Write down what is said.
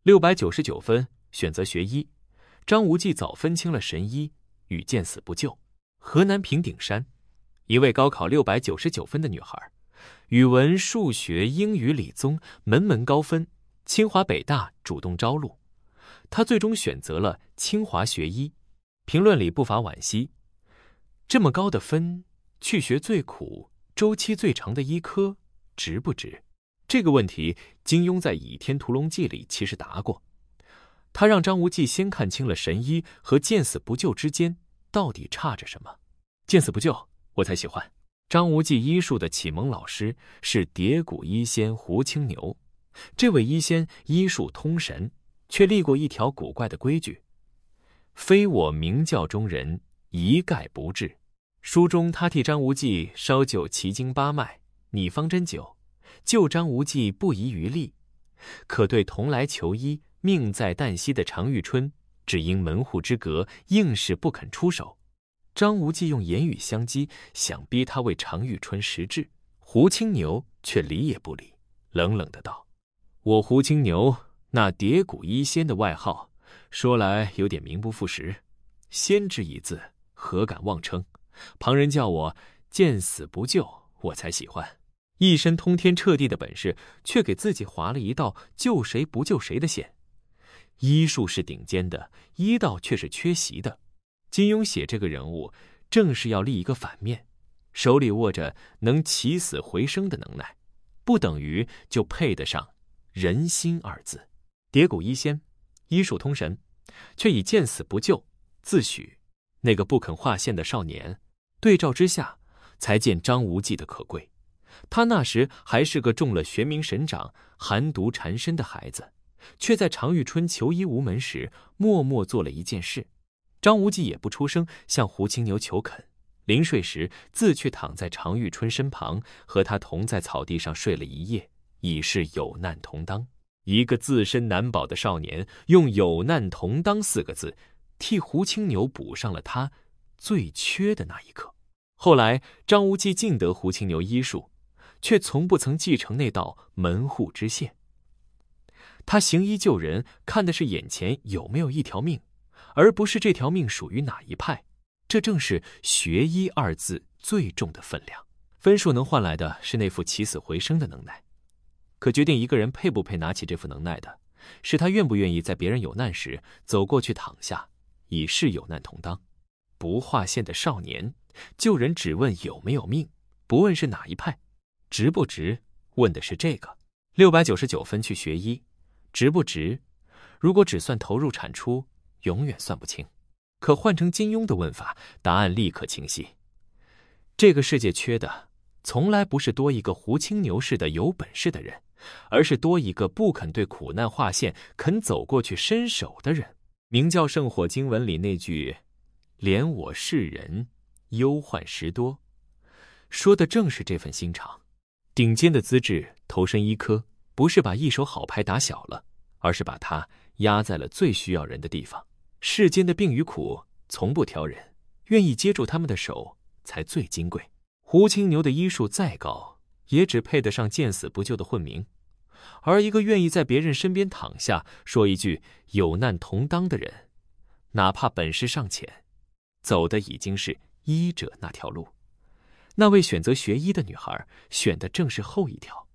699分选择学医，张无忌早分清了神医与见死不救。河南平顶山，一位高考699分的女孩，语文、数学、英语、理综门门高分，清华北大主动招录，她最终选择了清华学医。评论里不乏惋惜，这么高的分，去学最苦、周期最长的医科，值不值？这个问题，金庸在《倚天屠龙记》里其实答过。他让张无忌先看清了神医和见死不救之间到底差着什么。见死不救，我才喜欢。张无忌医术的启蒙老师是叠谷医仙胡青牛。这位医仙医术通神，却立过一条古怪的规矩：非我明教中人，一概不治。书中他替张无忌烧酒奇经八脉，拟方针灸，救张无忌不遗余力。可对同来求医命在旦夕的常遇春，只因门户之隔，硬是不肯出手。张无忌用言语相激，想逼他为常遇春实质，胡青牛却理也不理，冷冷的道：我胡青牛那叠谷医仙的外号，说来有点名不副实，仙之一字，何敢妄称？旁人叫我见死不救，我才喜欢。一身通天彻地的本事，却给自己划了一道救谁不救谁的线。医术是顶尖的，医道却是缺席的。金庸写这个人物，正是要立一个反面，手里握着能起死回生的能耐，不等于就配得上人心二字。叠谷医仙，医术通神，却以见死不救自诩那个不肯划线的少年。对照之下，才见张无忌的可贵。他那时还是个中了玄冥神掌、寒毒缠身的孩子，却在常遇春求医无门时，默默做了一件事。张无忌也不出声，向胡青牛求恳，临睡时自去躺在常遇春身旁，和他同在草地上睡了一夜，已是有难同当。一个自身难保的少年，用有难同当4个字，替胡青牛补上了他最缺的那一刻。后来张无忌尽得胡青牛医术，却从不曾继承那道门户之线。他行医救人，看的是眼前有没有一条命，而不是这条命属于哪一派。这正是学医2字最重的分量。分数能换来的是那副起死回生的能耐，可决定一个人配不配拿起这副能耐的，是他愿不愿意在别人有难时走过去躺下，以示有难同当。不划线的少年，救人只问有没有命，不问是哪一派。值不值，问的是这个。699分去学医，值不值？如果只算投入产出，永远算不清。可换成金庸的问法，答案立刻清晰。这个世界缺的，从来不是多一个胡青牛似的有本事的人，而是多一个不肯对苦难划线、肯走过去伸手的人。明教圣火经文里那句怜我世人，忧患时多，说的正是这份心肠。顶尖的资质投身医科，不是把一手好牌打小了，而是把它压在了最需要人的地方。世间的病与苦从不挑人，愿意接住他们的手才最金贵。胡青牛的医术再高，也只配得上见死不救的混名。而一个愿意在别人身边躺下，说一句有难同当的人，哪怕本事尚浅，走的已经是医者那条路。那位选择学医的女孩，选的正是后一条。